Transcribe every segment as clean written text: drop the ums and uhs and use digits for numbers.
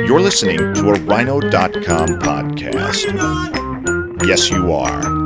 You're listening to a Rhino.com podcast. Yes, you are.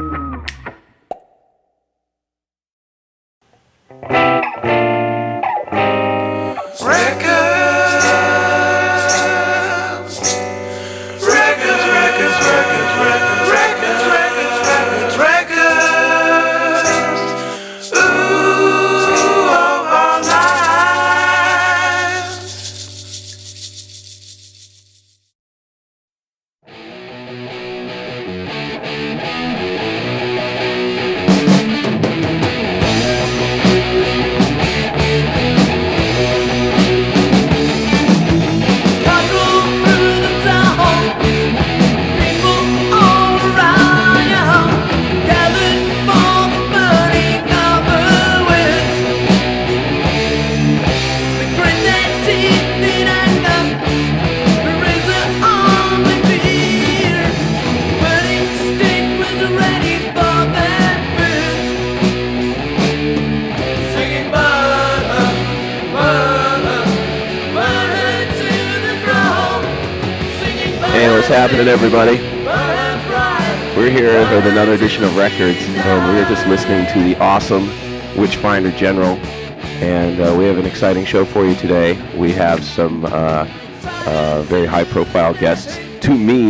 What's happening, everybody? We're here with another edition of Records, and we're just listening to the awesome Witchfinder General, and we have an exciting show for you today. We have some very high-profile guests. To me,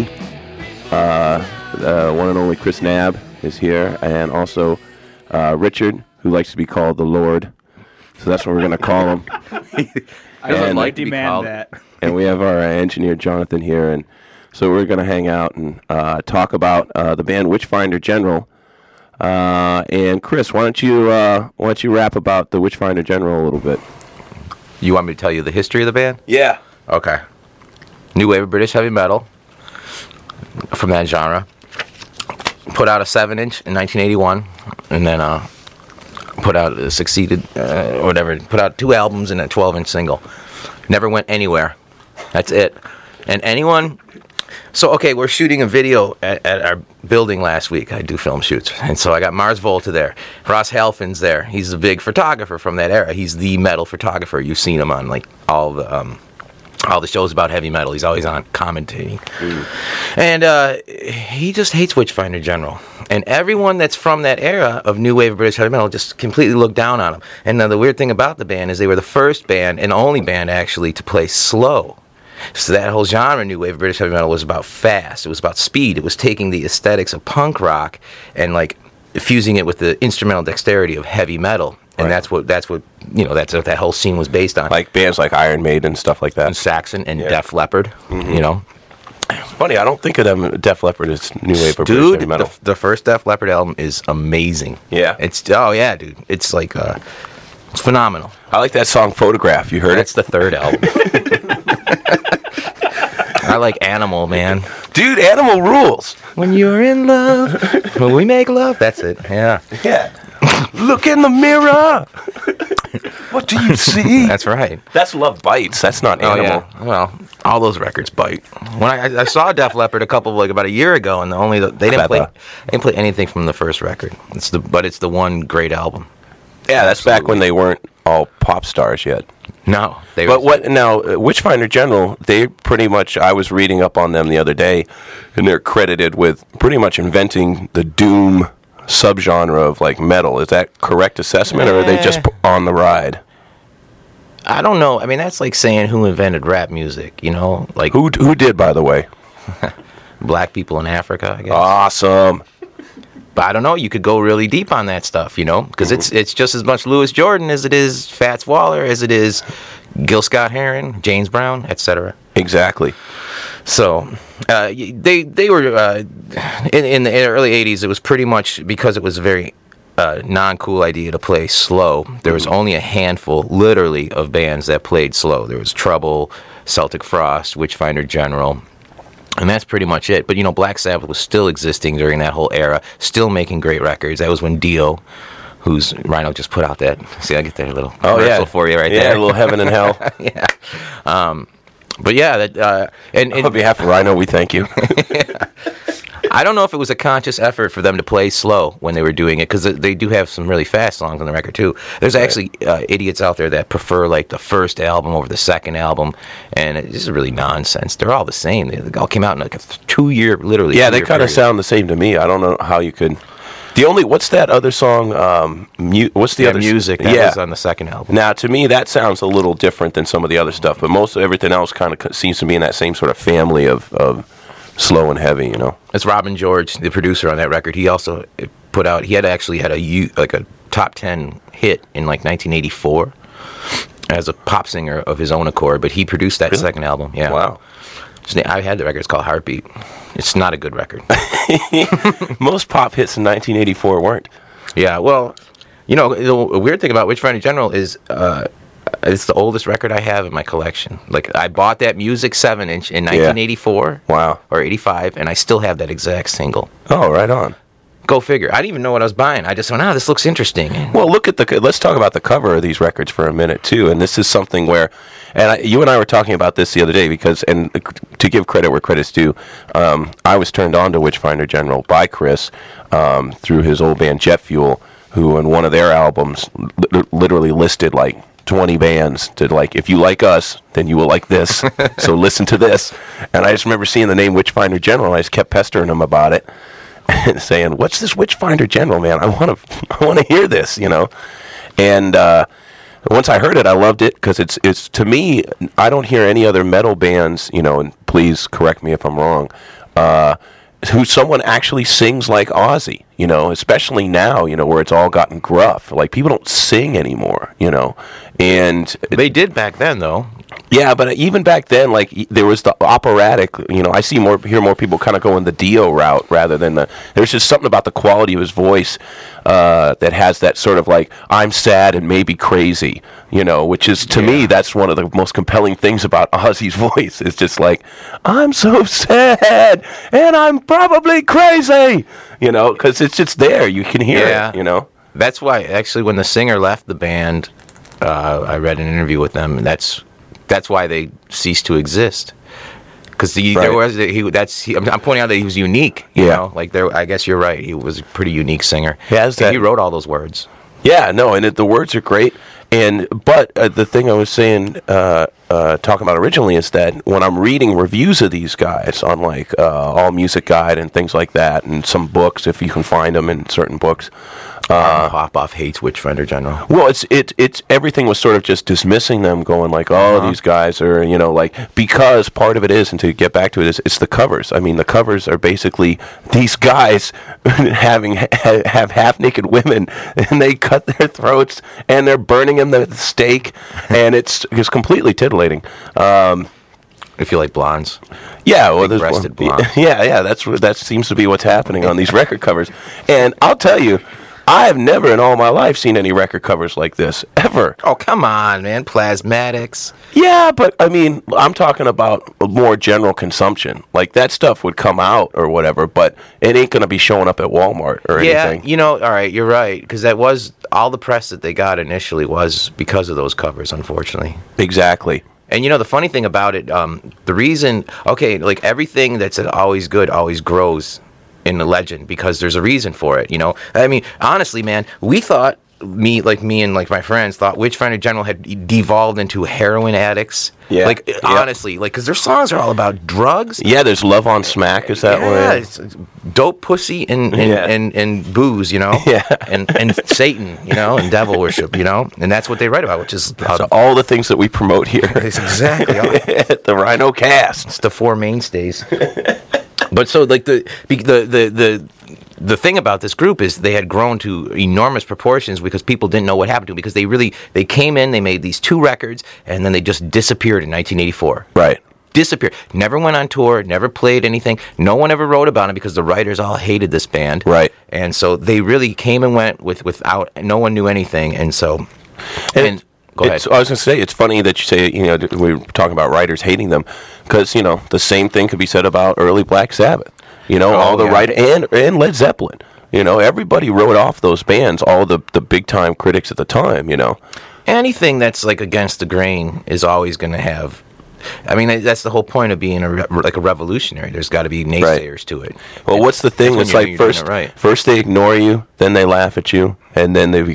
the one and only Chris Knabb is here, and also Richard, who likes to be called the Lord. So that's what we're going to call him. I would like to demand that. And we have our engineer Jonathan here, and so we're going to hang out and talk about the band Witchfinder General. And Chris, why don't you rap about the Witchfinder General a little bit? You want me to tell you the history of the band? Yeah. Okay. New wave of British heavy metal from that genre. Put out a 7-inch in 1981, and then put out Put out 2 albums and a 12-inch single. Never went anywhere. That's it. And anyone... So, okay, we're shooting a video at our building last week. I do film shoots. And so I got Mars Volta there. Ross Halfin's there. He's a big photographer from that era. He's the metal photographer. You've seen him on, like, all the shows about heavy metal. He's always on commentating. And he just hates Witchfinder General. And everyone that's from that era of new wave of British heavy metal just completely looked down on him. And the weird thing about the band is they were the first band, and only band, actually, to play slow. So that whole genre, new wave of British heavy metal, was about fast. It was about speed. It was taking the aesthetics of punk rock and like fusing it with the instrumental dexterity of heavy metal. And right. that's what that's what that whole scene was based on. Like bands like Iron Maiden and stuff like that. And Saxon and Def Leppard, you know. Funny, I don't think of them. Def Leppard is new wave of British heavy metal. The first Def Leppard album is amazing. Yeah. Dude. It's like it's phenomenal. I like that song Photograph. You heard That's the third album. I like Animal, man. Dude, Animal rules. When you're in love, when we make love, that's it. Yeah. Yeah. Look in the mirror. What do you see? That's right. That's Love Bites. That's not Animal. Yeah. Well, all those records bite. When I saw Def Leppard about a year ago, and they didn't play anything from the first record. But it's the one great album. Yeah, that's Absolutely. Back when they weren't all pop stars yet. No. Witchfinder General, they pretty much, I was reading up on them the other day, and they're credited with pretty much inventing the doom subgenre of like metal. Is that correct assessment, or are they just on the ride? I don't know. I mean, that's like saying who invented rap music, you know? Like Who did, by the way? Black people in Africa, I guess. Awesome. But I don't know. You could go really deep on that stuff, you know, because it's just as much Louis Jordan as it is Fats Waller, as it is Gil Scott-Heron, James Brown, etc. Exactly. So they were in the early '80s. It was pretty much because it was a very non-cool idea to play slow. There was only a handful, literally, of bands that played slow. There was Trouble, Celtic Frost, Witchfinder General. And that's pretty much it. But, you know, Black Sabbath was still existing during that whole era, still making great records. That was when Dio, who's Rhino just put out that. See, I get there a little commercial for you right there. Yeah, a little Heaven and Hell. Yeah. But, yeah, and on behalf of Rhino, we thank you. I don't know if it was a conscious effort for them to play slow when they were doing it, because they do have some really fast songs on the record too. There's actually idiots out there that prefer like the first album over the second album, and it's just really nonsense. They're all the same. They all came out in like a 2-year, literally. Yeah, they kind of sound the same to me. I don't know how you could. What's that other song? What's the other Music? That was on the second album. Now, to me, that sounds a little different than some of the other stuff, but most of everything else kind of seems to be in that same sort of family of slow and heavy, you know. It's Robin George, the producer on that record. He also put out. He had a top 10 hit in like 1984 as a pop singer of his own accord, but he produced that second album. Yeah. Wow. I had the record. It's called Heartbeat. It's not a good record. Most pop hits in 1984 weren't. Yeah, well, you know, the weird thing about Witchfinder General is it's the oldest record I have in my collection. Like, I bought that Music 7-inch in 1984. Wow. Or 85, and I still have that exact single. Oh, right on. Go figure. I didn't even know what I was buying. I just went, this looks interesting. Well, let's talk about the cover of these records for a minute, too. And this is something where, you and I were talking about this the other day because, and to give credit where credit's due, I was turned on to Witchfinder General by Chris through his old band Jet Fuel, who in one of their albums literally listed like 20 bands to like, if you like us, then you will like this. So listen to this. And I just remember seeing the name Witchfinder General, and I just kept pestering him about it. And saying, "What's this Witchfinder General, man? I want to hear this," you know. And once I heard it, I loved it because it's to me, I don't hear any other metal bands, you know. And please correct me if I'm wrong. Who someone actually sings like Ozzy, you know, especially now, you know, where it's all gotten gruff. Like, people don't sing anymore, you know. And they did back then, though. Yeah, but even back then, like, there was the operatic, you know, I hear more people kind of going the Dio route rather than there's just something about the quality of his voice that has that sort of like, I'm sad and maybe crazy, you know, which is, to me, that's one of the most compelling things about Ozzy's voice. It's just like, I'm so sad and I'm probably crazy, you know, because it's just there. You can hear it, you know. That's why, actually, when the singer left the band, I read an interview with them, and that's why they ceased to exist. Because I'm pointing out that he was unique. You know, like I guess you're right. He was a pretty unique singer. He wrote all those words. Yeah, no, and the words are great. But the thing I was saying, talking about originally, is that when I'm reading reviews of these guys on like All Music Guide and things like that, and some books if you can find them in certain books. Popoff hates Witchfinder General. Well, it's everything was sort of just dismissing them, going like, these guys are, you know, like, because part of it is, and to get back to it, is it's the covers. I mean, the covers are basically these guys have half-naked women, and they cut their throats, and they're burning them at the stake, and it's completely titillating. If you like blondes. Yeah, well, big-breasted blondes. Yeah, that seems to be what's happening on these record covers. And I'll tell you, I have never in all my life seen any record covers like this, ever. Oh, come on, man. Plasmatics. Yeah, but, I mean, I'm talking about more general consumption. Like, that stuff would come out or whatever, but it ain't going to be showing up at Walmart or anything. Yeah, you know, all right, you're right, because that was, all the press that they got initially was because of those covers, unfortunately. Exactly. And, you know, the funny thing about it, the reason, like, everything that's always good always grows in the legend because there's a reason for it, you know. I mean, honestly, man, we thought, me and like my friends thought Witchfinder General had devolved into heroin addicts. Yeah. Like, honestly, like, because their songs are all about drugs. Yeah, there's Love on Smack, is that way? It's dope pussy and booze, you know? Yeah. And Satan, you know, and devil worship, you know? And that's what they write about, which is all the things that we promote here. Exactly. At the Rhino Cast. It's the four mainstays. But so, like, the thing about this group is they had grown to enormous proportions because people didn't know what happened to them, because they came in, they made these 2 records, and then they just disappeared in 1984. Right. Disappeared. Never went on tour, never played anything. No one ever wrote about it because the writers all hated this band. Right. And so they really came and went without, no one knew anything, and so... Go ahead. I was going to say, it's funny that you say, you know, we were talking about writers hating them, because, you know, the same thing could be said about early Black Sabbath. You know, and Led Zeppelin. You know, everybody wrote off those bands, all the big-time critics at the time, you know. Anything that's, like, against the grain is always going to have... I mean, that's the whole point of being a revolutionary. There's got to be naysayers to it. Well, and what's the thing? It's like first they ignore you, then they laugh at you, and then they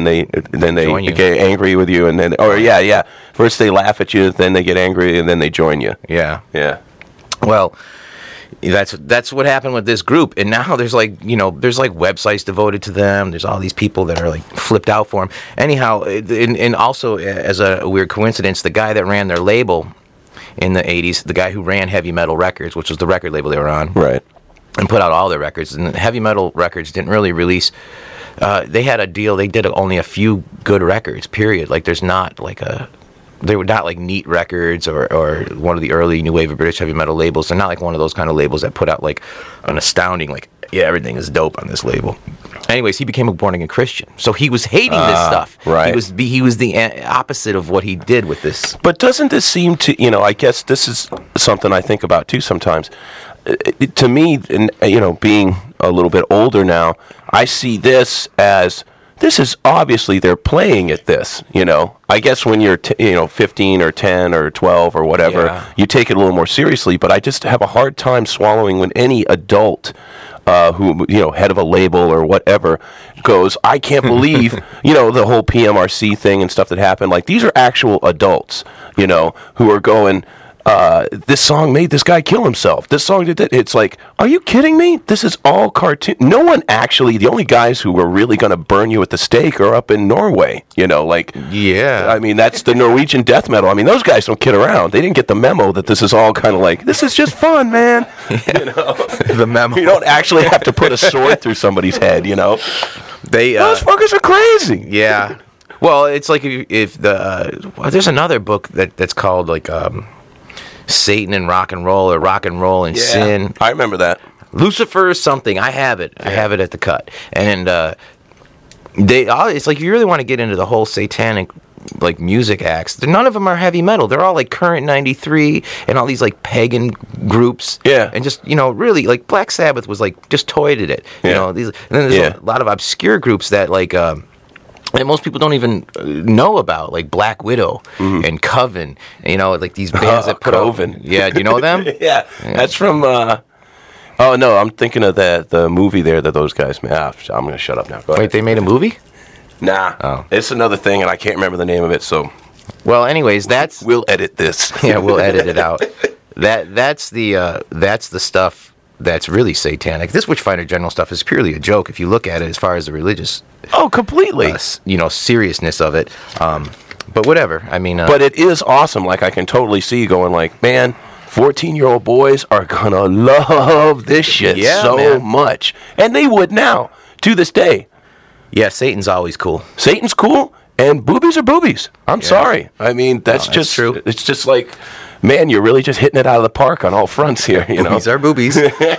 get angry with you, and then first they laugh at you, then they get angry, and then they join you. Yeah. Well, that's what happened with this group, and now there's websites devoted to them. There's all these people that are like flipped out for them. Anyhow, and also as a weird coincidence, the guy that ran their label in the 80s, the guy who ran Heavy Metal Records, which was the record label they were on, right, and put out all their records, and Heavy Metal Records didn't really release. They had a deal. They did only a few good records. Period. Like there's not like they were not like Neat Records or one of the early new wave of British heavy metal labels. They're not like one of those kind of labels that put out like an astounding, like, yeah, everything is dope on this label. Anyways, he became a born-again Christian. So he was hating this stuff. Right. He was the opposite of what he did with this. But doesn't this seem to, I guess this is something I think about too sometimes. To me, being a little bit older now, I see this as... This is obviously they're playing at this, I guess when you're 15 or 10 or 12 or whatever, you take it a little more seriously. But I just have a hard time swallowing when any adult who head of a label or whatever goes, I can't believe the whole PMRC thing and stuff that happened. Like these are actual adults, who are going. This song made this guy kill himself. This song did that. It's like, are you kidding me? This is all cartoon. No one actually, the only guys who were really going to burn you at the stake are up in Norway, Yeah. I mean, that's the Norwegian death metal. I mean, those guys don't kid around. They didn't get the memo that this is all kind of like, this is just fun, man. The memo. You don't actually have to put a sword through somebody's head, Those fuckers are crazy. Yeah. Well, it's like if there's another book that's called like, Satan and Rock and Roll or Rock and Roll and Sin. I remember that. Lucifer is something. I have it. Yeah. I have it at the cut. And it's like you really want to get into the whole satanic like music acts. None of them are heavy metal. They're all like Current 93 and all these like pagan groups. Yeah. And just, really like Black Sabbath was like just toyed at it. Yeah. And then there's a lot of obscure groups that like that most people don't even know about, like Black Widow and Coven. Like these bands that put Coven. out. Yeah, do you know them? Yeah, that's from. Oh no, I'm thinking of the movie there that those guys made. I'm going to shut up now. Go ahead. Wait, they made a movie? Nah, it's another thing, and I can't remember the name of it. So, well, anyways, we'll edit this. Yeah, we'll edit it out. That's the stuff. That's really satanic. This Witchfinder General stuff is purely a joke if you look at it as far as the religious... Oh, completely. Seriousness of it. But whatever. I mean... but it is awesome. Like, I can totally see you going like, man, 14-year-old boys are going to love this shit much. And they would now, to this day. Yeah, Satan's always cool. Satan's cool, and boobies are boobies. I'm sorry. I mean, that's just true. It's just like... Man, you're really just hitting it out of the park on all fronts here, Boobies are boobies.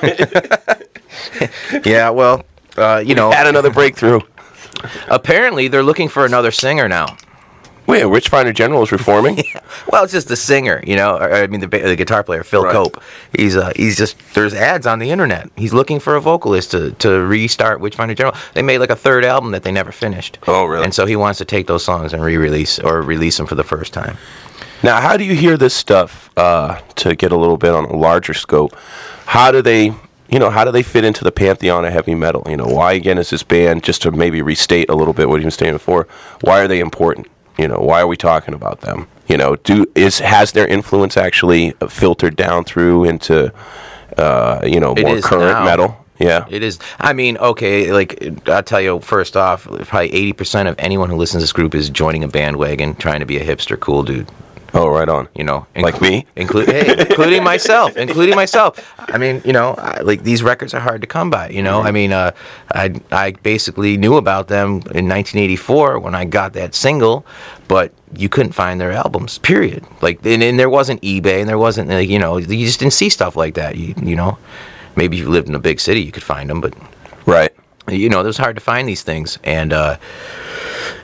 Yeah, well, Had another breakthrough. Apparently, they're looking for another singer now. Wait, Witchfinder General is reforming? Yeah. Well, it's just the singer, the guitar player, Phil Cope. He's just, there's ads on the internet. He's looking for a vocalist to restart Witchfinder General. They made like a third album that they never finished. Oh, really? And so he wants to take those songs and re-release or release them for the first time. Now, how do you hear this stuff to get a little bit on a larger scope? How do they fit into the pantheon of heavy metal? Why, again, is this band, just to maybe restate a little bit what you were saying before, why are they important? Why are we talking about them? Has their influence actually filtered down through into, more current metal? Yeah. It is. I mean, okay, like, I'll tell you, first off, probably 80% of anyone who listens to this group is joining a bandwagon, trying to be a hipster cool dude. Oh, right on. Like me? Including myself. I mean, like these records are hard to come by, I mean, I basically knew about them in 1984 when I got that single, but you couldn't find their albums, period. Like, and there wasn't eBay, and there wasn't, you just didn't see stuff like that, Maybe if you lived in a big city, you could find them, but... Right. It was hard to find these things, and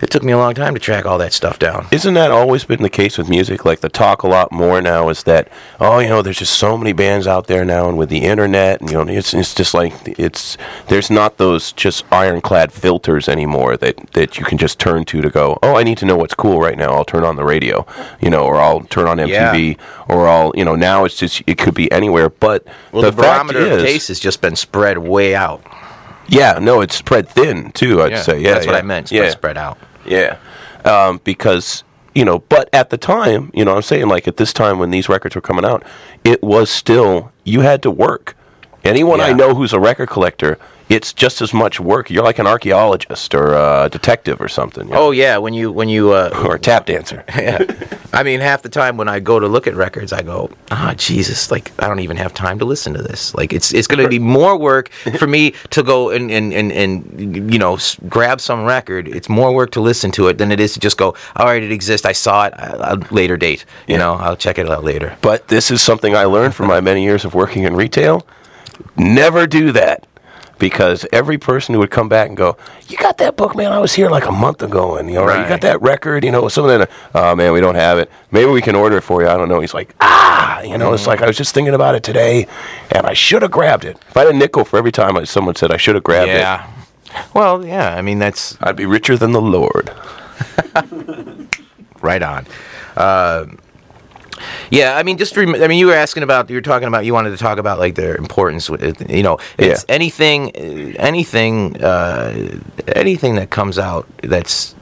it took me a long time to track all that stuff down. Isn't that always been the case with music? Like, the talk a lot more now is that, there's just so many bands out there now, and with the internet, and it's just like there's not those just ironclad filters anymore that you can just turn to go, I need to know what's cool right now. I'll turn on the radio, or I'll turn on MTV, or I'll, now it's just, it could be anywhere. But the barometer of taste has just been spread way out. Yeah, no, it's spread thin too. I'd say. Yeah, that's what I meant. Spread out. Yeah, because but at the time, I'm saying, like, at this time when these records were coming out, it was still, you had to work. Anyone I know who's a record collector, it's just as much work. You're like an archaeologist or a detective or something. Oh yeah, when you or a tap dancer. Yeah, I mean, half the time when I go to look at records, I go, Jesus, like, I don't even have time to listen to this. Like, it's going to be more work for me to go and grab some record. It's more work to listen to it than it is to just go, all right, it exists. I saw it. A later date. I'll check it out later. But this is something I learned from my many years of working in retail. Never do that. Because every person who would come back and go, you got that book, man? I was here like a month ago, and you got that record, something. Oh man, we don't have it. Maybe we can order it for you. I don't know. He's like, it's like I was just thinking about it today, and I should have grabbed it. If I had a nickel for every time someone said I should have grabbed it. Yeah. Well, yeah. I mean, I'd be richer than the Lord. Right on. Yeah, I mean, you were talking about, you wanted to talk about, like, their importance. It's anything that comes out that's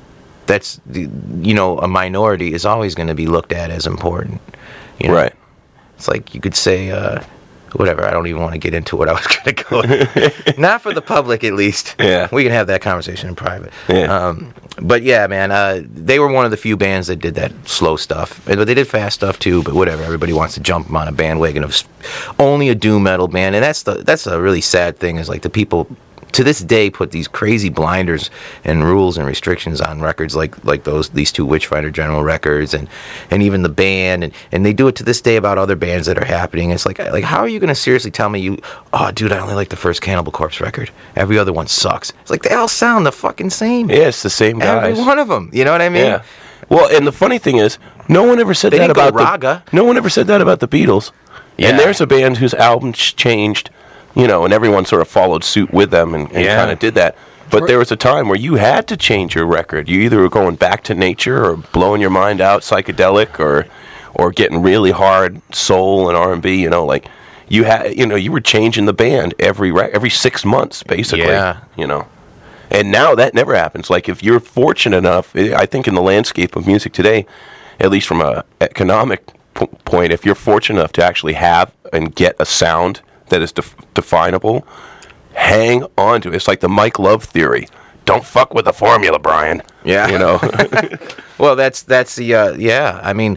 a minority is always going to be looked at as important. Right. It's like you could say, whatever. I don't even want to get into what I was going to go. Not for the public, at least. Yeah. We can have that conversation in private. Yeah. But yeah, man, they were one of the few bands that did that slow stuff. But they did fast stuff too. But whatever. Everybody wants to jump on a bandwagon of only a doom metal band, and that's a really sad thing. Is like the people to this day put these crazy blinders and rules and restrictions on records like these two Witchfinder General records and even the band and they do it to this day about other bands that are happening. It's like how are you going to seriously tell me dude, I only like the first Cannibal Corpse record. Every other one sucks. It's like they all sound the fucking same. Yeah, it's the same guys. Every one of them. You know what I mean? Yeah. Well, and the funny thing is, no one ever said that about Raga. No one ever said that about the Beatles. Yeah. And there's a band whose album changed. And everyone sort of followed suit with them and kind of did that. But there was a time where you had to change your record. You either were going back to nature or blowing your mind out psychedelic or getting really hard soul and R&B, like you had, you were changing the band every 6 months basically, And now that never happens. Like if you're fortunate enough, I think in the landscape of music today, at least from an economic point, if you're fortunate enough to actually have and get a sound that is definable, hang on to it. It's like the Mike Love theory. Don't fuck with the formula, Brian. Yeah. Well, that's the I mean,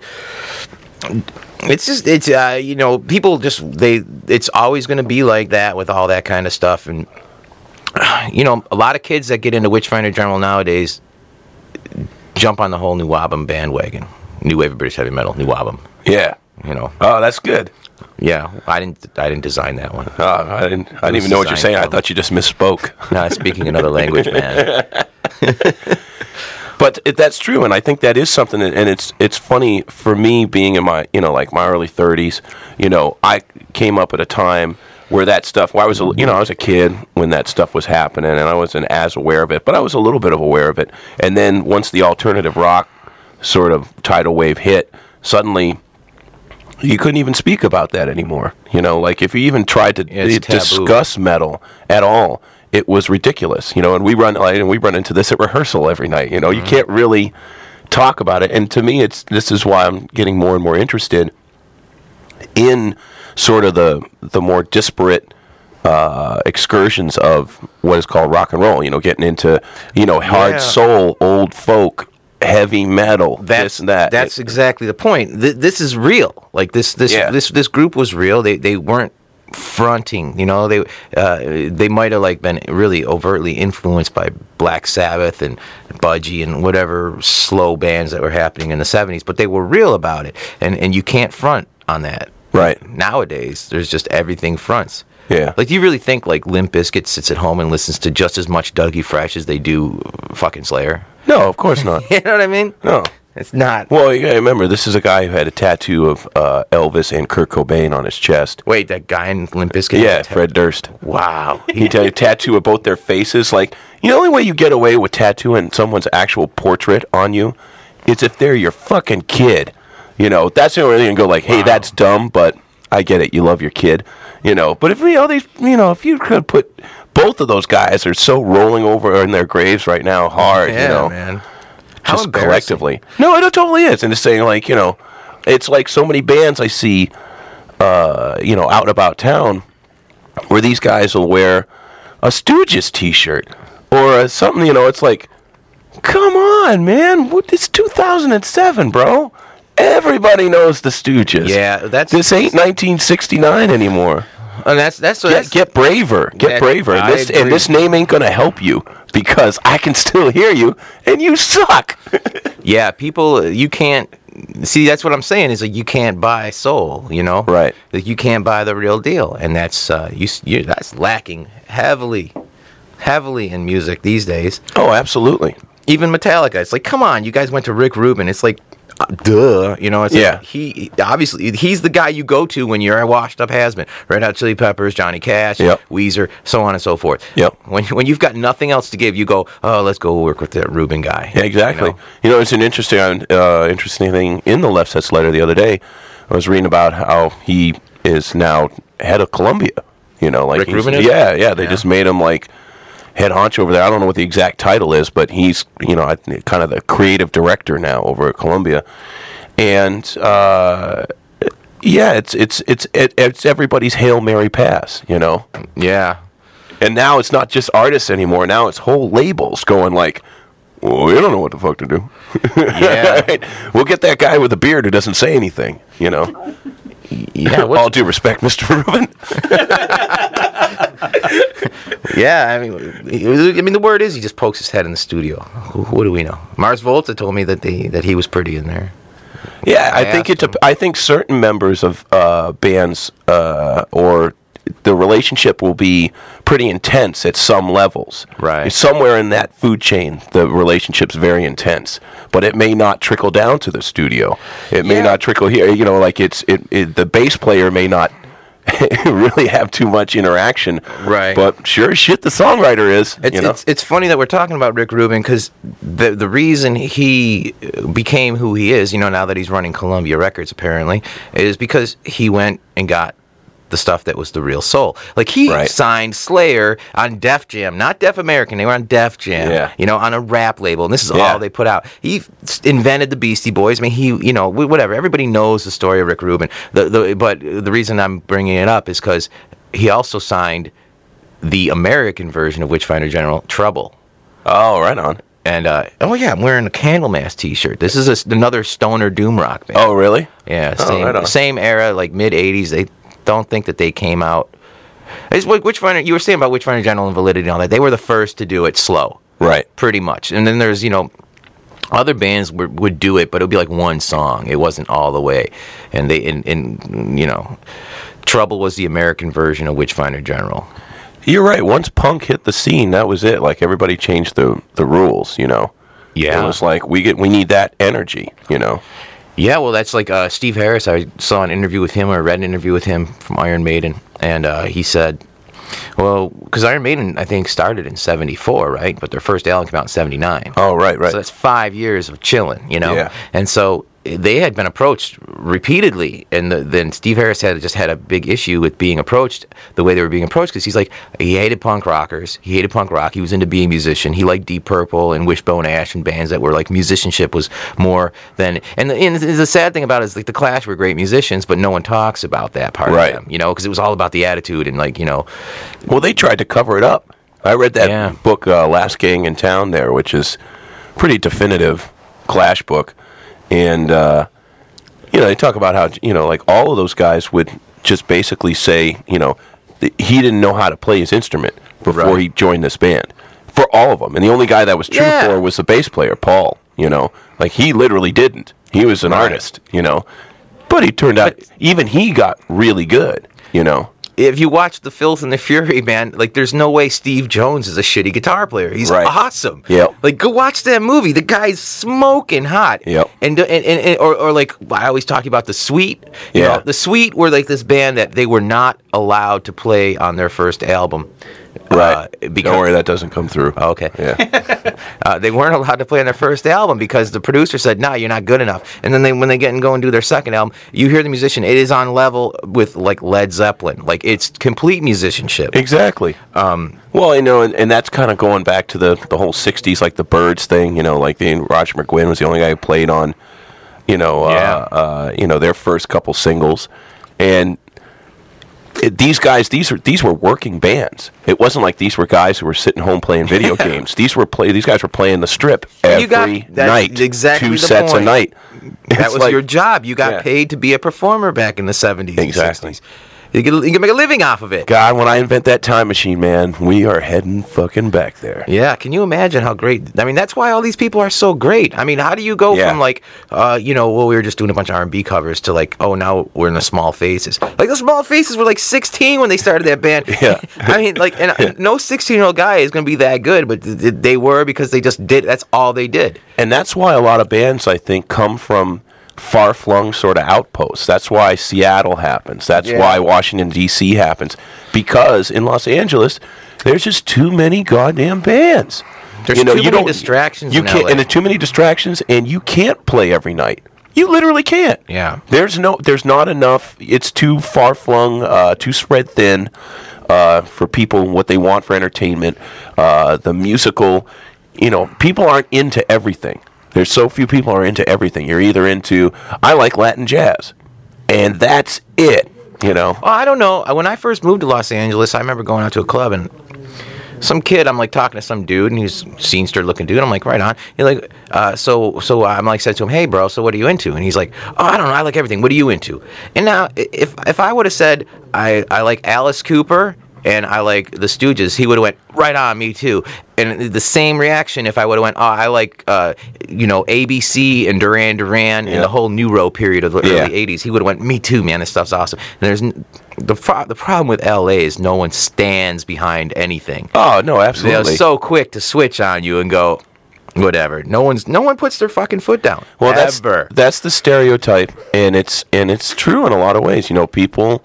it's people just it's always going to be like that with all that kind of stuff, and a lot of kids that get into Witchfinder General nowadays jump on the whole New Wabam bandwagon. New Wave of British Heavy Metal, New Wabam. Yeah. Oh, that's good. Yeah, I didn't design that one. I didn't even know what you're saying. I thought you just misspoke. No, speaking another language, man. But that's true, and I think that is something. And it's funny for me being in my my early 30s. I came up at a time where that stuff. Well, I was a kid when that stuff was happening, and I wasn't as aware of it, but I was a little bit aware of it. And then once the alternative rock sort of tidal wave hit, suddenly you couldn't even speak about that anymore. Like if you even tried to discuss metal at all, it was ridiculous. And we run into this at rehearsal every night. You can't really talk about it. And to me, this is why I'm getting more and more interested in sort of the more disparate excursions of what is called rock and roll. Getting into hard soul, old folk, heavy metal, this and that. That's exactly the point. This is real. Like this group was real. They weren't fronting. They might have been really overtly influenced by Black Sabbath and Budgie and whatever slow bands that were happening in the 70s, but they were real about it. And you can't front on that. Right. Nowadays, there's just everything fronts. Yeah. Like, do you really think, like, Limp Bizkit sits at home and listens to just as much Dougie Fresh as they do fucking Slayer? No, of course not. You know what I mean? No. It's not. Well, you gotta remember, this is a guy who had a tattoo of Elvis and Kurt Cobain on his chest. Wait, that guy in Limp Bizkit? Yeah, Fred Durst. Wow. He had a tattoo of both their faces. Like, the only way you get away with tattooing someone's actual portrait on you is if they're your fucking kid. You know, that's the only way you can go like, hey, that's dumb, but I get it. You love your kid. You know, but if if you could put both of those guys are so rolling over in their graves right now hard, man. Just collectively. No, it totally is. And it's saying, like, it's like so many bands I see, out and about town where these guys will wear a Stooges t-shirt or something, it's like, come on, man. It's 2007, bro. Everybody knows the Stooges. Yeah, this ain't 1969 anymore. And that's get braver. Get braver. And this name ain't gonna help you because I can still hear you and you suck. Yeah, people, you can't see. That's what I'm saying. Is like you can't buy soul. Right? Like you can't buy the real deal, and that's that's lacking heavily in music these days. Oh, absolutely. Even Metallica. It's like, come on, you guys went to Rick Rubin. It's like, duh. It's like he obviously he's the guy you go to when you're a washed up has-been. Red Hot Chili Peppers, Johnny Cash, Weezer, so on and so forth. Yep. When you've got nothing else to give, you go, oh, let's go work with that Rubin guy. Yeah, exactly. It's an interesting thing in the Left Sets letter the other day. I was reading about how he is now head of Columbia. Like Rick Rubin is? Yeah. They just made him like head honcho over there. I don't know what the exact title is, but he's kind of the creative director now over at Columbia, and it's everybody's Hail Mary pass, Yeah. And now it's not just artists anymore. Now it's whole labels going like, well, we don't know what the fuck to do. Yeah. Right? We'll get that guy with the beard who doesn't say anything. Yeah. All due respect, Mr. Rubin. Yeah, I mean, the word is he just pokes his head in the studio. What do we know? Mars Volta told me that he was pretty in there. Yeah, I think certain members of bands or the relationship will be pretty intense at some levels. Right. Somewhere in that food chain, the relationship's very intense, but it may not trickle down to the studio. It may not trickle here. Like the bass player may not really have too much interaction, right? But sure as shit, the songwriter is. It's funny that we're talking about Rick Rubin because the reason he became who he is, now that he's running Columbia Records apparently, is because he went and got the stuff that was the real soul. Like he signed Slayer on Def Jam, not Def American. They were on Def Jam, on a rap label, and this is all they put out. He invented the Beastie Boys. I mean, whatever. Everybody knows the story of Rick Rubin. But the reason I'm bringing it up is because he also signed the American version of Witchfinder General, Trouble. Oh, right on. And I'm wearing a Candlemass T-shirt. This is another stoner doom rock band. Oh, really? Yeah, same era, like mid '80s. They don't think that they came out. It's Witchfinder. You were saying about Witchfinder General and Validity and all that. They were the first to do it slow, right? Pretty much. And then there's other bands would do it, but it would be like one song. It wasn't all the way. And Trouble was the American version of Witchfinder General. You're right. Once punk hit the scene, that was it. Like everybody changed the rules. Yeah. It was like we need that energy. Yeah, well, that's like Steve Harris. I saw an interview with him, or read an interview with him from Iron Maiden, and he said, well, because Iron Maiden, I think, started in 74, right? But their first album came out in 79. Oh, right. So that's 5 years of chilling, Yeah. And so they had been approached repeatedly, and then Steve Harris had a big issue with being approached the way they were being approached, because he's like, he hated punk rockers, he hated punk rock, he was into being a musician, he liked Deep Purple and Wishbone Ash and bands that were like musicianship was more than, and the sad thing about it is like the Clash were great musicians, but no one talks about that part of them, because it was all about the attitude and like, Well, they tried to cover it up. I read that book, Last Gang in Town there, which is pretty definitive Clash book. And, they talk about how, like all of those guys would just basically say, he didn't know how to play his instrument before he joined this band. For all of them. And the only guy that was true for was the bass player, Paul, Like he literally didn't. He was an artist, But he turned out, even he got really good, if you watch The Filth and the Fury, man, like there's no way Steve Jones is a shitty guitar player. He's awesome. Yep. Like go watch that movie. The guy's smoking hot. Yep. And like I always talk about The Sweet. You know, The Sweet were like this band that they were not allowed to play on their first album. Right. Don't worry, that doesn't come through. Oh, okay. Yeah. They weren't allowed to play on their first album because the producer said, "No, you're not good enough." And then when they get and go and do their second album, you hear the musician. It is on level with like Led Zeppelin. Like it's complete musicianship. Exactly. Well, you know, and that's kind of going back to the whole '60s, like the Byrds thing. You know, like Roger McGuinn was the only guy who played on, you know, their first couple singles, and. These guys, these were working bands. It wasn't like these were guys who were sitting home playing video games. These guys were playing the Strip every night, exactly 2 sets a night. That was like, your job. You got paid to be a performer back in the 70s. Exactly. And 60s. You can make a living off of it. God, when I invent that time machine, man, we are heading fucking back there. Yeah, can you imagine how great? I mean, that's why all these people are so great. I mean, how do you go from like, we were just doing a bunch of R&B covers to like, oh, now we're in the Small Faces. Like the Small Faces were like 16 when they started that band. Yeah. I mean, like, and no 16-year-old guy is going to be that good, but they were because they just did. That's all they did. And that's why a lot of bands, I think, come from far-flung sort of outposts. That's why Seattle happens. That's why Washington, D.C. happens. Because in Los Angeles, there's just too many goddamn bands. There's too many distractions in LA. And there's too many distractions, and you can't play every night. You literally can't. Yeah. There's not enough. It's too far-flung, too spread thin for people, what they want for entertainment. The musical, people aren't into everything. There's so few people are into everything. You're either into, I like Latin jazz, and that's it, Well, I don't know. When I first moved to Los Angeles, I remember going out to a club, and some kid, I'm like talking to some dude, and he's a scenester looking dude. I'm like, right on. He's like, so I'm like, said to him, hey, bro, so what are you into? And he's like, oh, I don't know. I like everything. What are you into? And now, if I would have said, I like Alice Cooper, and I like the Stooges, he would have went, right on, me too. And the same reaction if I would have went, oh, I like, ABC and Duran Duran and the whole New Row period of the early 80s. He would have went, me too, man, this stuff's awesome. And the problem with LA is no one stands behind anything. Oh, no, absolutely. They're so quick to switch on you and go, whatever. No one puts their fucking foot down. Well, that's the stereotype, and it's true in a lot of ways. People...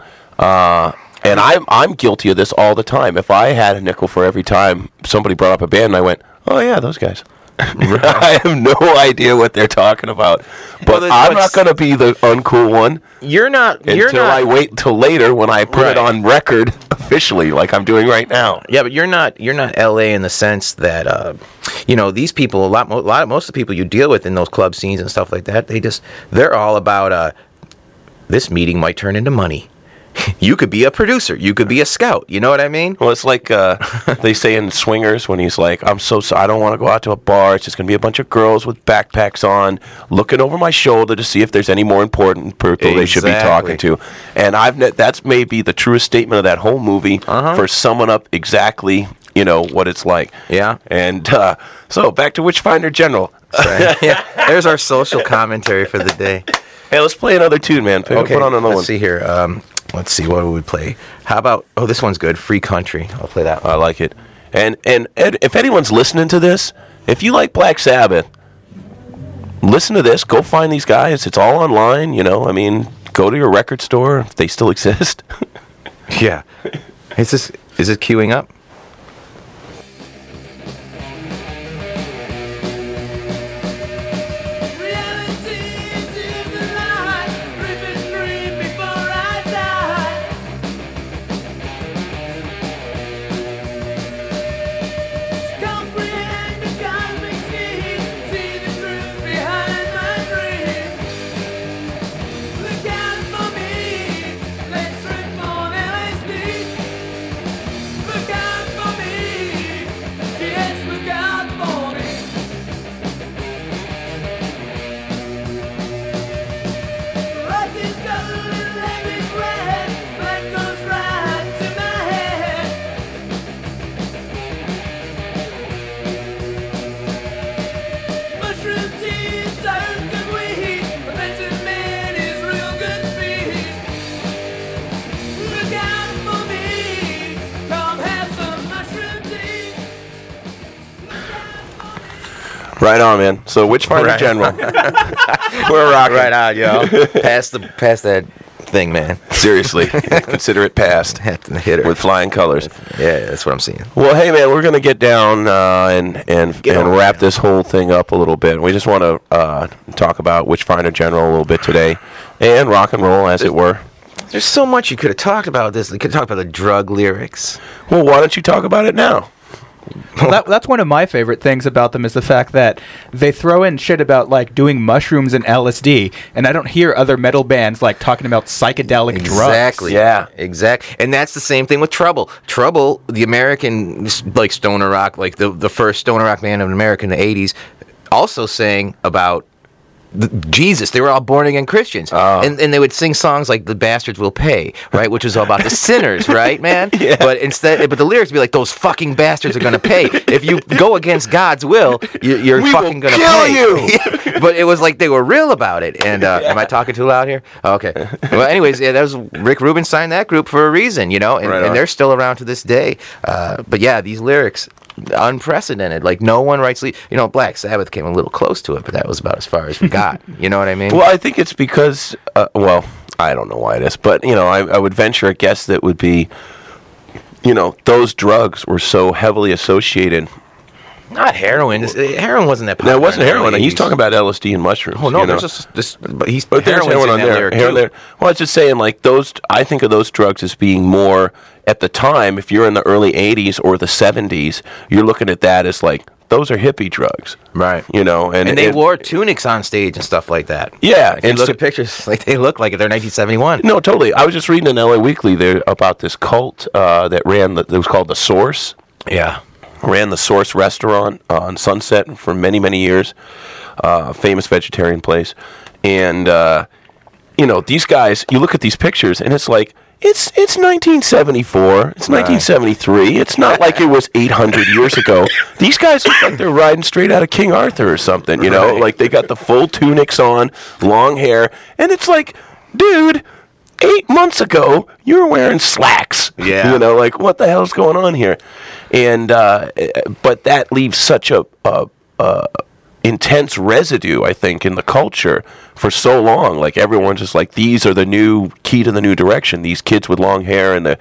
and I'm guilty of this all the time. If I had a nickel for every time somebody brought up a band, and I went, "Oh yeah, those guys." I have no idea what they're talking about, but I'm not going to be the uncool one. You're not. I wait until later when I put it on record officially, like I'm doing right now. Yeah, but you're not LA in the sense that these people. Most of the people you deal with in those club scenes and stuff like that, they're all about this meeting might turn into money. You could be a producer. You could be a scout. You know what I mean? Well, it's like they say in Swingers when he's like, I don't want to go out to a bar. It's just going to be a bunch of girls with backpacks on, looking over my shoulder to see if there's any more important people they should be talking to. And that's maybe the truest statement of that whole movie for summing up exactly, what it's like. Yeah. And so back to Witchfinder General. Yeah. There's our social commentary for the day. Hey, let's play another tune, man. Put on another one. Let's see here. Let's see what we would play. How about? Oh, this one's good. Free Country. I'll play that one. I like it. And if anyone's listening to this, if you like Black Sabbath, listen to this. Go find these guys. It's all online. Go to your record store if they still exist. Yeah. Is it queuing up? Look out Right on, man. So Witchfinder General. We're rocking. Right on, yo. Pass that thing, man. Seriously. Consider it passed. Have to hit her with flying colors. Yeah, that's what I'm seeing. Well, hey, man, we're going to get down and wrap this whole thing up a little bit. We just want to talk about Witchfinder General a little bit today and rock and roll, as it were. There's so much you could have talked about this. You could talk about the drug lyrics. Well, why don't you talk about it now? Well, that's one of my favorite things about them is the fact that they throw in shit about like doing mushrooms and LSD, and I don't hear other metal bands like talking about psychedelic drugs. Exactly. Yeah. Exactly. And that's the same thing with Trouble. Trouble, the American like stoner rock, like the first stoner rock band of America in the 80s, also sang about Jesus. They were all born again Christians, and they would sing songs like "The Bastards Will Pay," right, which was all about the sinners, right, man? Yeah. But the lyrics would be like, "Those fucking bastards are gonna pay if you go against God's will. You're fucking gonna kill pay." You. But it was like they were real about it. And am I talking too loud here? Okay. Well, anyways, yeah, that was Rick Rubin signed that group for a reason, you know, and they're still around to this day. But yeah, these lyrics. Unprecedented. Like no one writes, Black Sabbath came a little close to it, but that was about as far as we got. You know what I mean? Well, I think it's because, I don't know why it is, but I would venture a guess that would be, those drugs were so heavily associated. Not heroin. Heroin wasn't that popular. No, it wasn't heroin. He's talking about LSD and mushrooms. Oh no, there's just this. But there's heroin on there. Well, I was just saying, like those. I think of those drugs as being more at the time. If you're in the early '80s or the '70s, you're looking at that as like those are hippie drugs, right? And they wore tunics on stage and stuff like that. Yeah, if you look at pictures, like they look like they're 1971. No, totally. I was just reading in LA Weekly there about this cult that ran. That was called the Source. Yeah. Ran the Source restaurant on Sunset for many, many years. Famous vegetarian place. And, these guys, you look at these pictures, and it's like, it's 1974. It's 1973. It's not like it was 800 years ago. These guys look like they're riding straight out of King Arthur or something, Like they got the full tunics on, long hair. And it's like, dude... 8 months ago, you were wearing slacks. Yeah. Like, what the hell's going on here? And, but that leaves such a intense residue, I think, in the culture for so long. Like, everyone's just like, these are the new key to the new direction. These kids with long hair and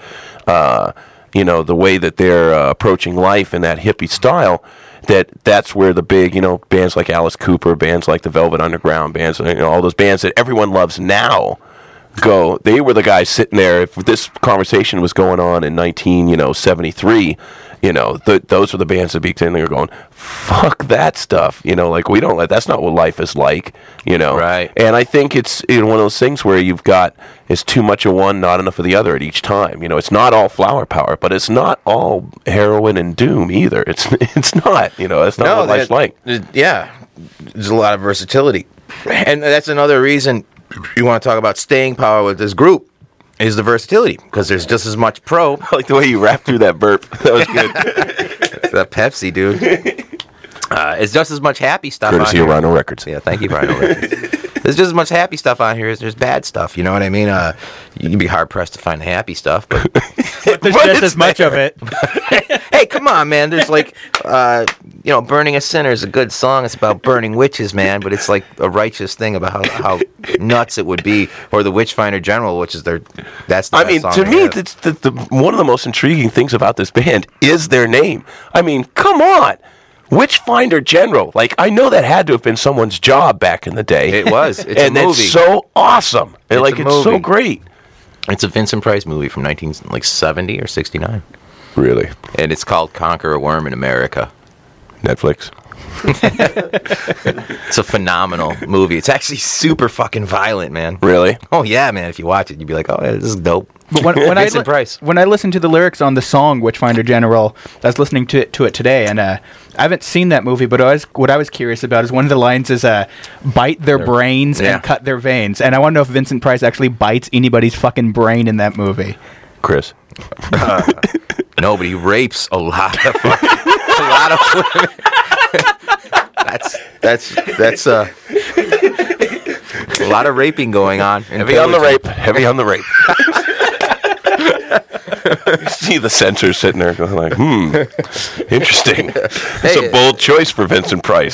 the way that they're approaching life in that hippie style. That's where the big, bands like Alice Cooper, bands like the Velvet Underground, bands, all those bands that everyone loves now, go. They were the guys sitting there. If this conversation was going on in 1973, those were the bands that be sitting there going, "Fuck that stuff," like we don't. That's not what life is like, Right. And I think it's one of those things where you've got it's too much of one, not enough of the other at each time. It's not all flower power, but it's not all heroin and doom either. It's not. That's not what life's like. Yeah, there's a lot of versatility, and that's another reason. You want to talk about staying power with this group is the versatility because there's just as much pro. I like the way you rapped through that burp. That was good. That Pepsi, dude. It's just as much happy stuff on here. Courtesy of Rhino Records. Yeah, thank you, Rhino Records. There's just as much happy stuff on here as there's bad stuff. You know what I mean? You can be hard-pressed to find the happy stuff, but there's just as much of it. Hey, come on, man. There's like, Burning a Sinner is a good song. It's about burning witches, man, but it's like a righteous thing about how nuts it would be. Or the Witchfinder General, which is that's the best song to me, it's one of the most intriguing things about this band is their name. I mean, come on. Witchfinder General. Like, I know that had to have been someone's job back in the day. It was. It's and a movie. It's so awesome. It's so great. It's a Vincent Price movie from 1970 or 69. Really? And it's called Conquer a Worm in America. Netflix. It's a phenomenal movie. It's actually super fucking violent, man. Really? Oh, yeah, man. If you watch it, you'd be like, oh, yeah, this is dope. But when I listen to the lyrics on the song Witchfinder General, I was listening to it today, and I haven't seen that movie, but what I was curious about is one of the lines is bite their brains and cut their veins. And I want to know if Vincent Price actually bites anybody's fucking brain in that movie. Chris. No, but he rapes a lot of women. That's a lot of raping going on. Heavy on the rape. You see the censor sitting there going like, interesting. It's a bold choice for Vincent Price.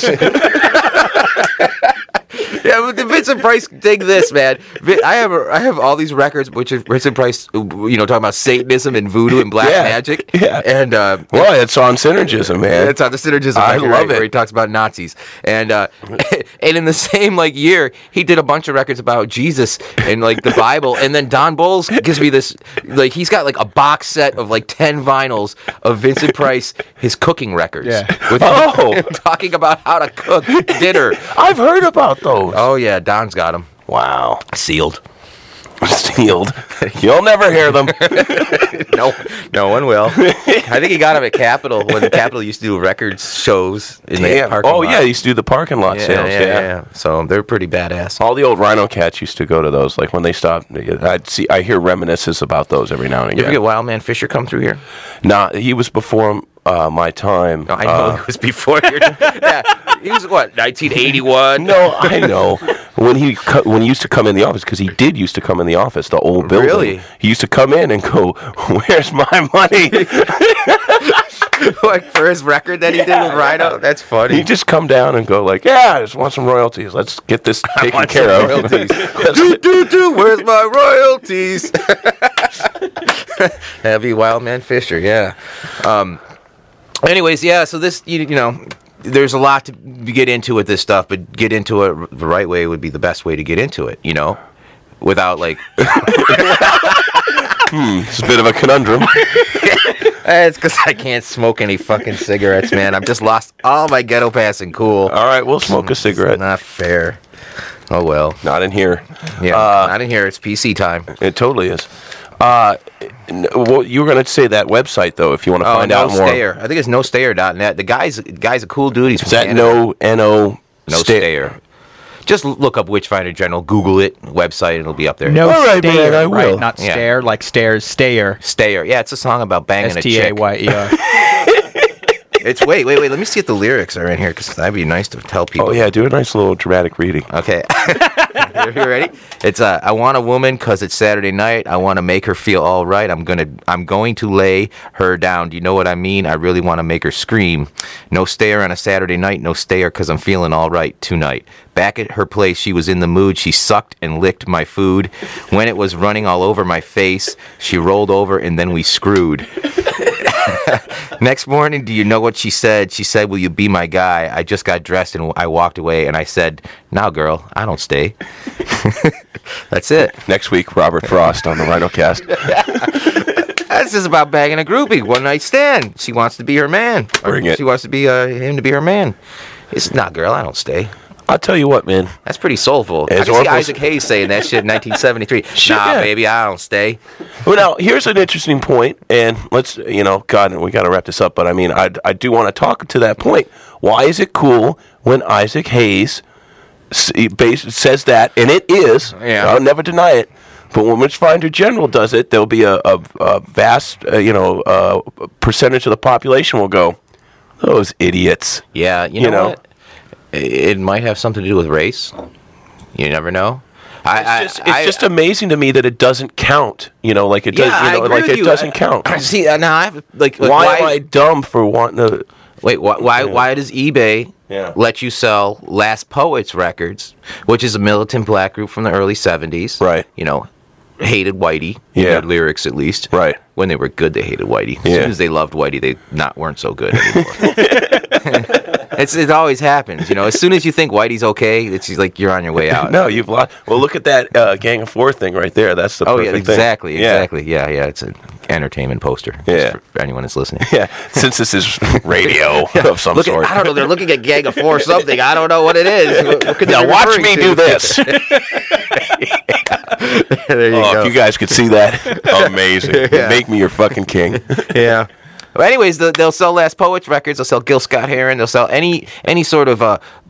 Yeah, but the Vincent Price, dig this, man. I have all these records, which is Vincent Price, talking about Satanism and voodoo and black magic. Yeah. And well, it's on Synergism, man. It's on the Synergism. I record, love right, it. where he talks about Nazis. And and in the same year, he did a bunch of records about Jesus and the Bible. And then Don Bowles gives me this he's got a box set of 10 vinyls of Vincent Price, his cooking records. Yeah. With him talking about how to cook dinner. I've heard about those. Oh yeah, Don's got them. Wow. Sealed. Sealed. You'll never hear them. No one will. I think he got them at Capitol when Capitol used to do records shows in the parking lot. Yeah, he used to do the parking lot sales. Yeah. So they're pretty badass. All the old Rhino Cats used to go to those. When they stopped, I hear reminiscences about those every now and again. You ever get Wildman Fisher come through here? Nah, he was before my time. No, I know it was before your time. Yeah, he was 1981? No, I know. When he used to come in the office, because he did used to come in the office, the old building. Really? He used to come in and go, "Where's my money?" For his record that he did with Rhino? That's funny. He'd just come down and go "Yeah, I just want some royalties. Let's get this taken care of." Royalties. Where's my royalties? That'd be Wildman Fisher, yeah. Anyways, yeah, so this, there's a lot to get into with this stuff, but get into it the right way would be the best way to get into it, without It's a bit of a conundrum. It's because I can't smoke any fucking cigarettes, man. I've just lost all my ghetto pass and cool. All right, we'll smoke a cigarette. Not fair. Oh, well. Not in here. Yeah, not in here. It's PC time. It totally is. Well, you were going to say that website, though, if you want to find out more. Stayer. I think it's nostayer.net. The guy's a cool dude. He's from Is that Canada. No Stayer. Just look up Witchfinder General, Google it, website, it'll be up there. No, All right, stayer, man, I will. right? Not Yeah. stare, like stairs, stayer. Stayer. Yeah, it's a song about banging a chick. Stayer. It's wait. Let me see if the lyrics are in here, because that'd be nice to tell people. Oh, yeah, do a nice little dramatic reading. Okay. You ready? It's I want a woman because it's Saturday night. I want to make her feel all right. I'm going to lay her down. Do you know what I mean? I really want to make her scream. No stayer on a Saturday night. No stayer because I'm feeling all right tonight. Back at her place, she was in the mood. She sucked and licked my food. When it was running all over my face, she rolled over and then we screwed. Next morning, do you know what she said? She said, "Will you be my guy?" I just got dressed and I walked away and I said, "Now, girl, I don't stay." That's it. Next week, Robert Frost on the RhinoCast. That's just about bagging a groupie. One night stand. She wants to be her man. Bring it. She wants to be him to be her man. It's not, girl, I don't stay. I'll tell you what, man. That's pretty soulful. As I can see Oracle's- Isaac Hayes saying that shit in 1973. Shit, Nah, yeah. baby, I don't stay. Well, now, here's an interesting point, and let's, God, we got to wrap this up, but I mean, I do want to talk to that point. Why is it cool when Isaac Hayes says that, and it is, Yeah. I'll never deny it, but when Witchfinder General does it, there'll be a vast, percentage of the population will go, those idiots. Yeah, you know what? It might have something to do with race. You never know. It's just amazing to me that it doesn't count. It does. I agree with it you. doesn't count. See, now I have Why am I dumb for wanting to? Wait, why does eBay Yeah. let you sell Last Poets Records, which is a militant black group from the early 70s? Right. Hated Whitey. In Yeah. their lyrics, at least. Right. When they were good, they hated Whitey. As Yeah. soon as they loved Whitey, they weren't so good anymore. It always happens. As soon as you think Whitey's okay, it's like you're on your way out. No, you've lost. Well, look at that Gang of Four thing right there. That's the Oh perfect yeah, exactly, thing. exactly. Yeah, it's an entertainment poster. Just Yeah. for anyone that's listening. Yeah, since this is radio of some Look sort. I don't know. They're looking at Gang of Four something. I don't know what it is. What could they Now be watch referring me to? do this. There you go. If you guys could see that, amazing. Yeah. Make me your fucking king. Yeah. But anyways, they'll sell Last Poets records. They'll sell Gil Scott Heron. They'll sell any sort of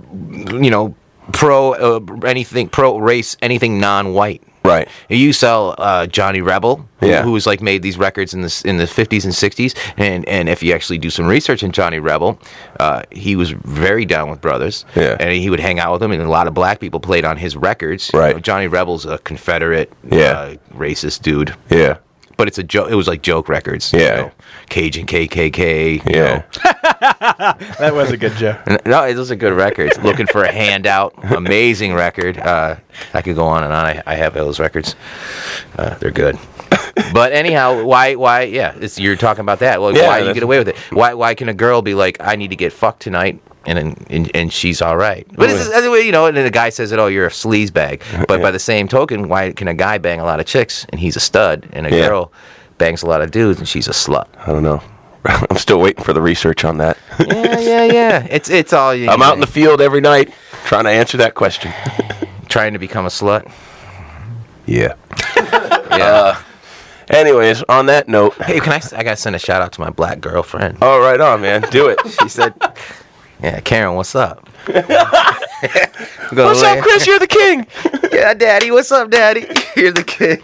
pro anything pro race, anything non-white. Right. You sell Johnny Rebel, Yeah. who was made these records in the 50s and 60s, and if you actually do some research in Johnny Rebel, he was very down with brothers, Yeah. and he would hang out with them, and a lot of black people played on his records. Right. Johnny Rebel's a Confederate, Yeah. racist dude. Yeah. but it's a joke. It was like joke records. Yeah. Cajun KKK. you Yeah. That was a good joke. No, those are good records. Looking for a handout. Amazing record. I could go on and on. I have those records. They're good. But anyhow, why? Yeah, you're talking about that. Well, Yeah, why do you get away with it? Why can a girl be like, I need to get fucked tonight, and she's all right? But it's anyway, and then the guy says that, oh, you're a sleaze bag. But by the same token, why can a guy bang a lot of chicks and he's a stud, and a girl bangs a lot of dudes and she's a slut? I don't know. I'm still waiting for the research on that. Yeah. It's all. I'm out in the field every night trying to answer that question. trying to become a slut. Yeah. Yeah. Anyways, on that note. Hey, I gotta send a shout out to my black girlfriend. Oh, right on, man. Do it. She said, "Yeah, Karen, what's up?" What's up, Chris? You're the king. Yeah, Daddy. What's up, Daddy? You're the king.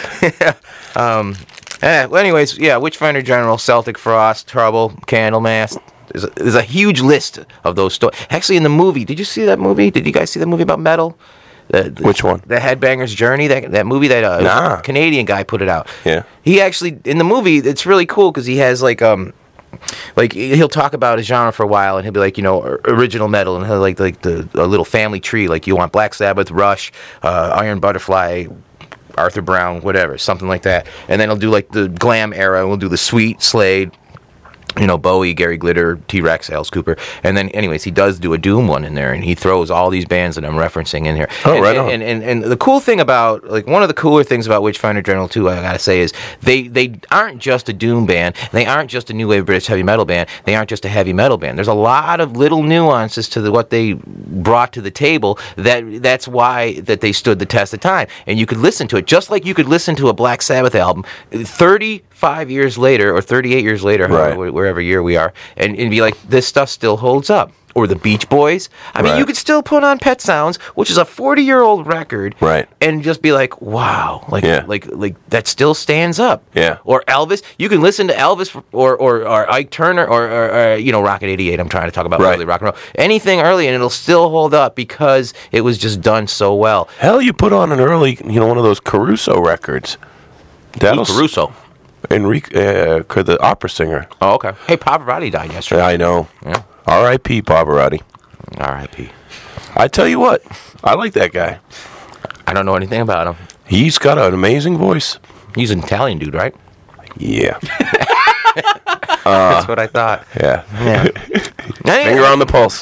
Well, anyways, Witchfinder General, Celtic Frost, Trouble, Candlemass. There's a huge list of those stories. Actually, in the movie, did you see that movie? Did you guys see the movie about metal? Which one? The Headbanger's Journey. That movie that Nah. Canadian guy put it out. Yeah. He actually, in the movie, it's really cool because he has like he'll talk about his genre for a while, and he'll be like, original metal, and he'll like a little family tree, like you want Black Sabbath, Rush, Iron Butterfly, Arthur Brown, whatever, something like that. And then he'll do like the glam era, and we'll do the Sweet, Slade, Bowie, Gary Glitter, T-Rex, Alice Cooper. And then, anyways, he does do a Doom one in there, and he throws all these bands that I'm referencing in here. Oh, right on. And the cool thing about, one of the cooler things about Witchfinder General 2, I gotta say, is they aren't just a Doom band. They aren't just a new wave British heavy metal band. They aren't just a heavy metal band. There's a lot of little nuances to what they brought to the table that's why that they stood the test of time. And you could listen to it, just like you could listen to a Black Sabbath album 35 years later, or 38 years later, Right. wherever year we are, and be like, this stuff still holds up. Or the Beach Boys. I mean, Right. you could still put on Pet Sounds, which is a 40-year-old record, Right. and just be like, wow, like that still stands up. Yeah. Or Elvis. You can listen to Elvis or Ike Turner or Rocket 88. I'm trying to talk about Right. early rock and roll. Anything early, and it'll still hold up because it was just done so well. Hell, you put on an early, one of those Caruso records. Caruso. Enrique, the opera singer. Oh, okay. Hey, Pavarotti died yesterday. I know. Yeah. R.I.P. Pavarotti. R.I.P. I tell you what, I like that guy. I don't know anything about him. He's got an amazing voice. He's an Italian dude, right? Yeah. That's what I thought. Yeah. Yeah. Finger on the pulse.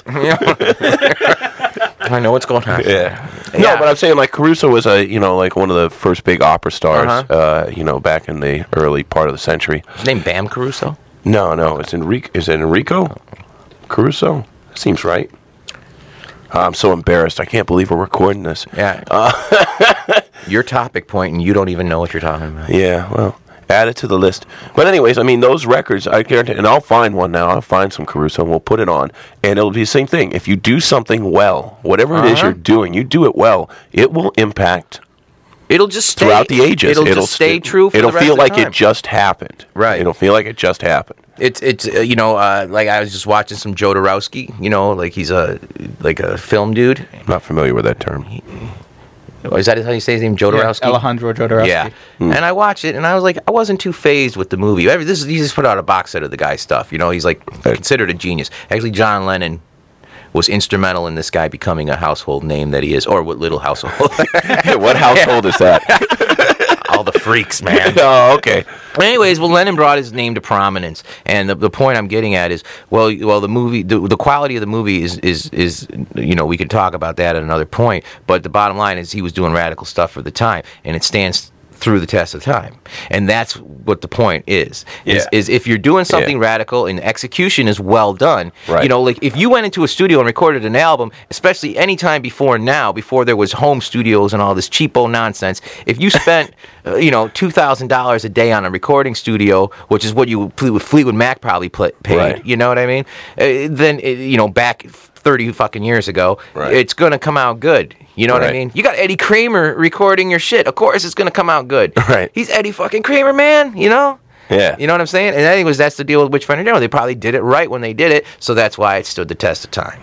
I know what's going on. Yeah. Yeah. No, but I'm saying like Caruso was like one of the first big opera stars, back in the early part of the century. His name Bam Caruso? No, it's Enrique. Is it Enrico Caruso? Seems right. I'm so embarrassed. I can't believe we're recording this. Yeah. Your topic point, and you don't even know what you're talking about. Yeah, well, add it to the list. But anyways, I mean, those records, I guarantee, and I'll find one now. I'll find some Caruso, and we'll put it on. And it'll be the same thing. If you do something well, whatever it is you're doing, you do it well, it will impact It'll just stay. throughout the ages. It'll just stay true for it'll the rest feel of the like time. it just happened. Right. It'll feel like it just happened. It's like I was just watching some Jodorowsky, like he's a film dude. I'm not familiar with that term. Is that how you say his name, Jodorowsky? Alejandro Jodorowsky. Yeah. And I watched it, and I was like, I wasn't too phased with the movie. He just put out a box set of the guy's stuff. He's like considered a genius. Actually, John Lennon was instrumental in this guy becoming a household name that he is, or what little household. What household is that? All the freaks, man. Oh, okay. Anyways, Lennon brought his name to prominence, and the point I'm getting at is, the movie, the quality of the movie is we can talk about that at another point, but the bottom line is he was doing radical stuff for the time, and it stands through the test of time, and that's what the point is. Yeah. Is if you're doing something radical and the execution is well done, right. Like if you went into a studio and recorded an album, especially any time before there was home studios and all this cheapo nonsense, if you spent $2,000 a day on a recording studio, which is what Fleetwood Mac probably paid, right. You know what I mean? Then back 30 fucking years ago, right. It's gonna come out good. You know what I mean? You got Eddie Kramer recording your shit. Of course, it's gonna come out good. Right. He's Eddie fucking Kramer, man. Yeah. You know what I'm saying? And anyways, that's the deal with Witchfinder General. They probably did it right when they did it, so that's why it stood the test of time.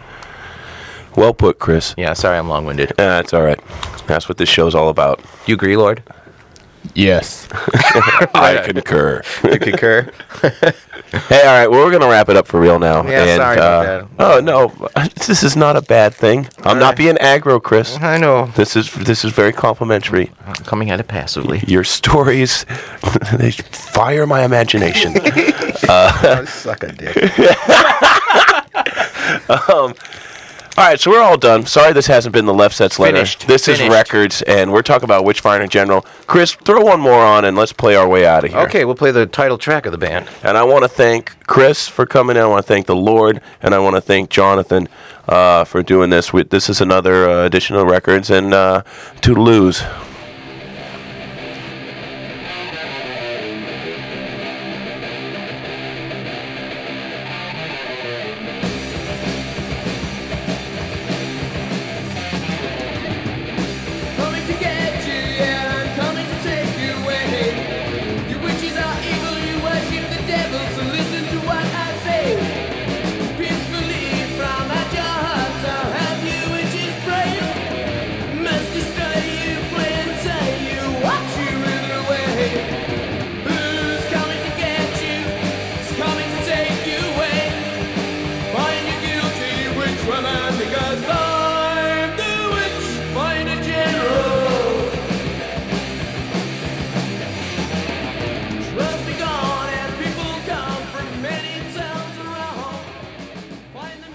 Well put, Chris. Yeah. Sorry, I'm long-winded. That's all right. That's what this show's all about. Do you agree, Lord? Yes. I concur. You concur? Hey, all right. Well, we're gonna wrap it up for real now. Yeah, sorry about that. Oh no, this is not a bad thing. I'm not being aggro, Chris. I know. This is very complimentary. I'm coming at it passively. Your stories, they fire my imagination. Suck a dick. All right, so we're all done. Sorry this hasn't been the Left Sets letter. Finished. This is Records, and we're talking about Witchfinder General. Chris, throw one more on, and let's play our way out of here. Okay, we'll play the title track of the band. And I want to thank Chris for coming in. I want to thank the Lord, and I want to thank Jonathan for doing this. This is another edition of Records, and toodaloos. Coming to get you, yeah, I'm coming to take you away. You witches are evil, you worship the devil, so listen to what I say. Peacefully from at your hearts, I'll have you witches pray. Must destroy you, play and say you, watch you wither away. Who's coming to get you? Who's coming to take you away? Find you guilty, witch woman, because I'm the Witchfinder General. Trust be gone and people come from many towns around. Find them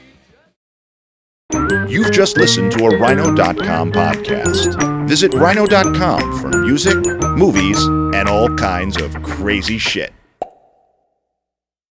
guilty. You've just listened to a Rhino.com podcast. Visit Rhino.com for music, movies, and all kinds of crazy shit.